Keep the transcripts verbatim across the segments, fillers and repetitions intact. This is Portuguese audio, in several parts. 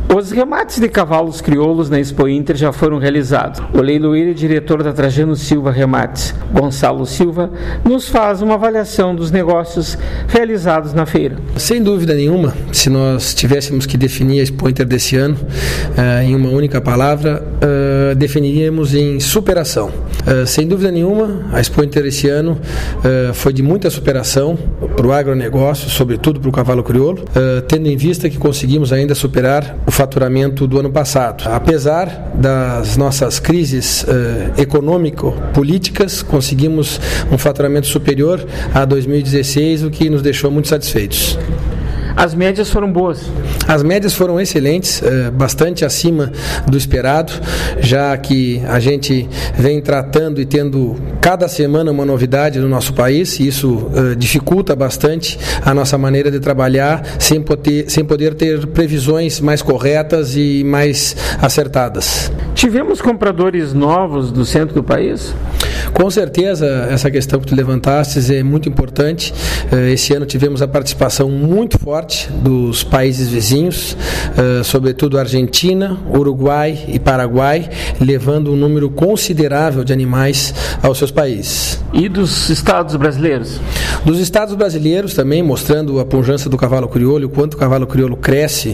Os remates de cavalos crioulos na Expo Inter já foram realizados. O leiloeiro e diretor da Trajano Silva Remates, Gonçalo Silva, nos faz uma avaliação dos negócios realizados na feira. Sem dúvida nenhuma, se nós tivéssemos que definir a Expo Inter desse ano uh, em uma única palavra, uh, definiríamos em superação. Uh, sem dúvida nenhuma, a Expo Inter esse ano uh, foi de muita superação para o agronegócio, sobretudo para o cavalo crioulo, uh, tendo em vista que conseguimos ainda superar o faturamento do ano passado. Apesar das nossas crises uh, econômico-políticas, conseguimos um faturamento superior a dois mil e dezesseis, o que nos deixou muito satisfeitos. As médias foram boas? As médias foram excelentes, bastante acima do esperado, já que a gente vem tratando e tendo cada semana uma novidade no nosso país, e isso dificulta bastante a nossa maneira de trabalhar, sem poder, sem poder ter previsões mais corretas e mais acertadas. Tivemos compradores novos do centro do país? Com certeza, essa questão que tu levantastes é muito importante. Esse ano tivemos a participação muito forte dos países vizinhos, sobretudo Argentina, Uruguai e Paraguai, levando um número considerável de animais aos seus países. E dos estados brasileiros? Dos estados brasileiros também, mostrando a pujança do cavalo crioulo, o quanto o cavalo crioulo cresce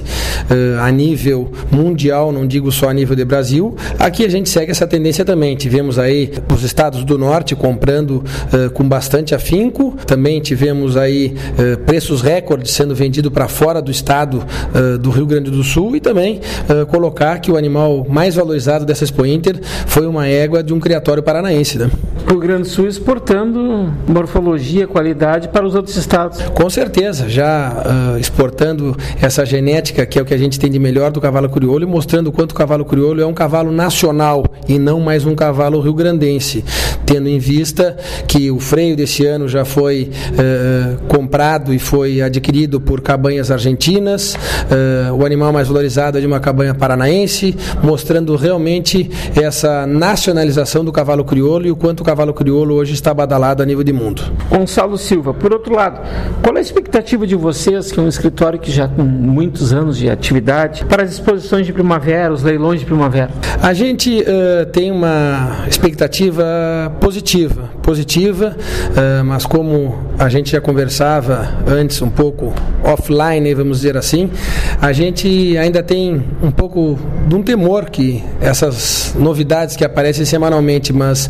a nível mundial, não digo só a nível de Brasil. Aqui a gente segue essa tendência também. Tivemos aí os estados do norte comprando uh, com bastante afinco, também tivemos aí uh, preços recordes sendo vendidos para fora do estado uh, do Rio Grande do Sul, e também uh, colocar que o animal mais valorizado dessa Expo Inter foi uma égua de um criatório paranaense, né? O Rio Grande do Sul exportando morfologia, qualidade para os outros estados. Com certeza, já uh, exportando essa genética que é o que a gente tem de melhor do cavalo crioulo, e mostrando o quanto o cavalo crioulo é um cavalo nacional e não mais um cavalo rio-grandense, tendo em vista que o freio desse ano já foi uh, comprado e foi adquirido por cabanhas argentinas, uh, o animal mais valorizado é de uma cabanha paranaense, mostrando realmente essa nacionalização do cavalo crioulo e o quanto o cavalo crioulo hoje está badalado a nível de mundo. Gonçalo Silva, por outro lado, qual é a expectativa de vocês, que é um escritório que já com muitos anos de atividade, para as exposições de primavera, os leilões de primavera? A gente uh, tem uma expectativa positiva, positiva, uh, mas como a gente já conversava antes um pouco offline, vamos dizer assim, a gente ainda tem um pouco de um temor que essas novidades que aparecem semanalmente, mas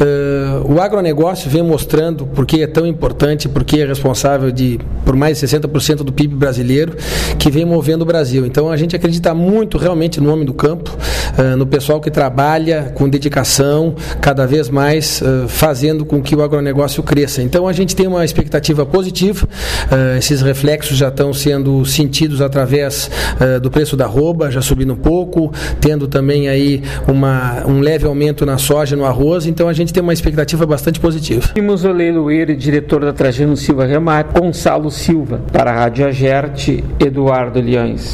uh, o agronegócio vem mostrando porque é tão importante, porque é responsável de, por mais de sessenta por cento do P I B brasileiro, que vem movendo o Brasil. Então a gente acredita muito realmente no homem do campo, uh, no pessoal que trabalha com dedicação, cada vez mais uh, fazendo com que o agronegócio cresça. Então a gente tem uma expectativa positiva, uh, esses reflexos já estão sendo sentidos através uh, do preço da arroba, já subindo um pouco, tendo também aí uma, um leve aumento na soja, no arroz, então a gente tem uma expectativa bastante positiva. Temos o leiloeiro e diretor da Trajano Silva Remate, Gonçalo Silva, para a Rádio Agerte, Eduardo Liães.